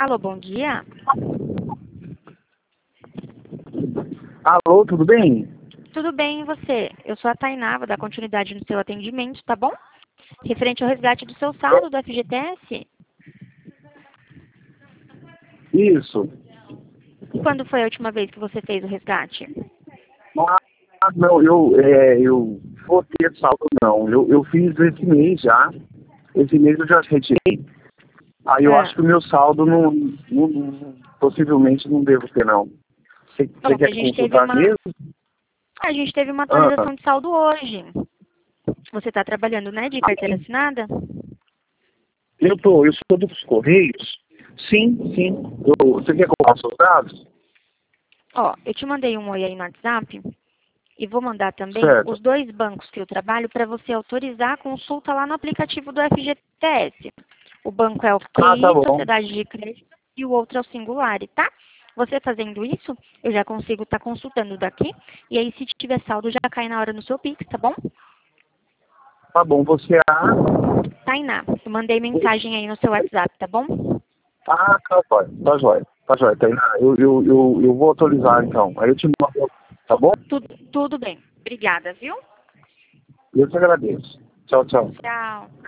Alô, bom dia. Alô, tudo bem? Tudo bem, e você? Eu sou a Tainá, vou dar continuidade no seu atendimento, tá bom? Referente ao resgate do seu saldo do FGTS. Isso. Quando foi a última vez que você fez o resgate? Não, eu vou ter saldo não. Eu fiz esse mês já. Esse mês eu já retirei. Aí eu acho que o meu saldo possivelmente não devo ter não. Você Bom, quer consultar mesmo? a gente teve uma Ah, atualização de saldo hoje. Você está trabalhando, né, de carteira assinada? eu sou dos Correios. Sim. Você quer colocar seus dados? Ó, eu te mandei um oi aí no WhatsApp e vou mandar também Certo. os dois bancos que eu trabalho para você autorizar a consulta lá no aplicativo do FGTS. O banco é o Ah, tá QI, bom. Sociedade de Crédito, e o outro é o Singulari, tá? Você fazendo isso, eu já consigo estar consultando daqui, e aí se tiver saldo já cai na hora no seu Pix, tá bom? Tá bom, você Tainá, eu mandei mensagem aí no seu WhatsApp, tá bom? tá jóia. Tá jóia. Eu vou autorizar então. Aí eu te mando, tá bom? Tudo bem. Obrigada, viu? Eu te agradeço. Tchau, tchau. Tchau.